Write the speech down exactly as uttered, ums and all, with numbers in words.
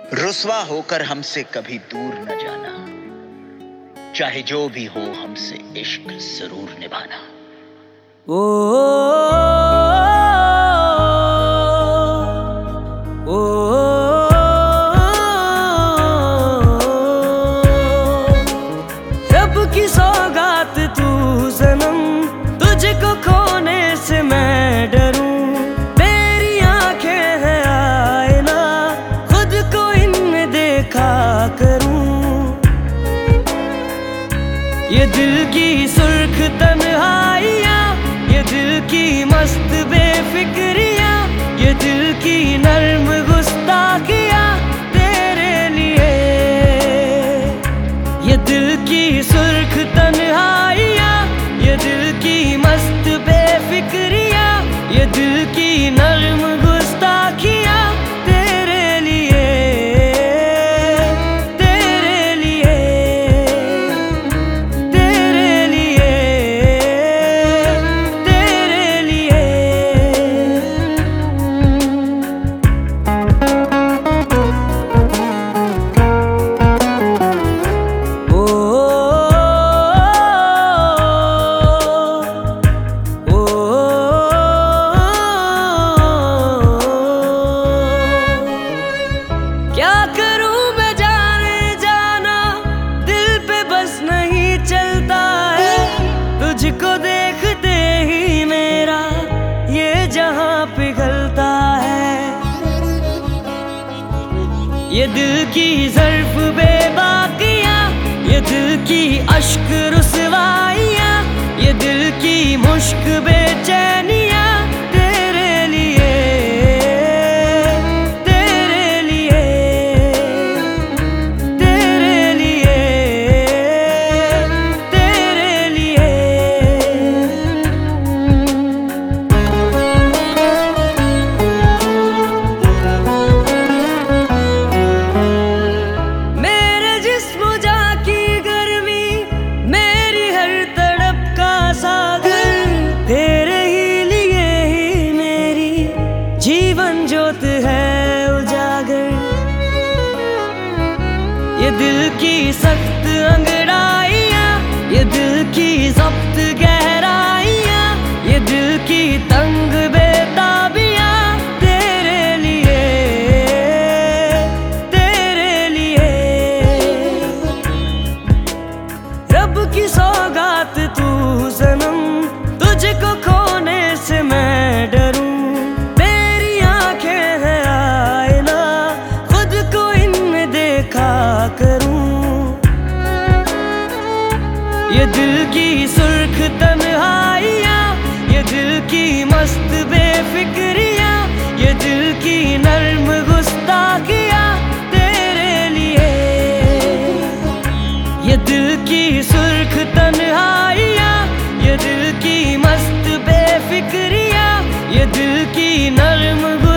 रुस्वा होकर हमसे कभी दूर न जाना, चाहे जो भी हो हमसे इश्क जरूर निभाना। ओ ओ, रब की सौगात तू सनम, तुझको खोने से मैं डरूं। तेरी आंखें हैं आईना, खुद को इनमें देखा करूं। ये दिल की सुर्ख तन्हाइयाँ, ये दिल की मस्त बेफिक्रियाँ, ये दिल की नर्म गुस्ताखियाँ तेरे लिए। ये दिल की सुर्ख तन्हाइयाँ, ये दिल की मस्त बेफिक्रियाँ, ये दिल की नर्म गुस्ताखियाँ तेरे लिए, तेरे लिए, तेरे लिए, तेरे लिए। ओ ओ, क्या करूं मैं जाने जाना, दिल पे बस नहीं चलता है। तुझको देखते ही मेरा ये जहां पिघलता है। ये दिल की ज़र्फ़ बेबाकियाँ, ये दिल की अश्क रुसवाइयाँ, ये दिल की मुश्क बेचैनियाँ तेरे लिए, तेरे लिए, तेरे लिए, तेरे लिए। मेरे जिस्म जाकी गर्मी, मेरी हर तड़प का सागर, तेरे ही लिए ही मेरी जीवन ज्योत है उजागर। ये दिल की सख्त अंगड़ाइयाँ, ये दिल की ज़ब्त गहराइयाँ, ये दिल की तंग बेताबियाँ तेरे लिए, तेरे लिए। रब की सौगात तू सनम, तुझको खोने से मैं डरूं। तेरी आंखें हैं आईना, खुद को इनमें देखा करूं। ये दिल की सुर्ख तन्हाइयाँ, ये दिल की मस्त बेफिक्रियाँ, ये दिल की नर्म गुस्ताखियाँ तेरे लिए। ये दिल की सुर्ख तन्हाइयाँ, ये दिल की मस्त बेफिक्रियाँ, ये दिल की नर्म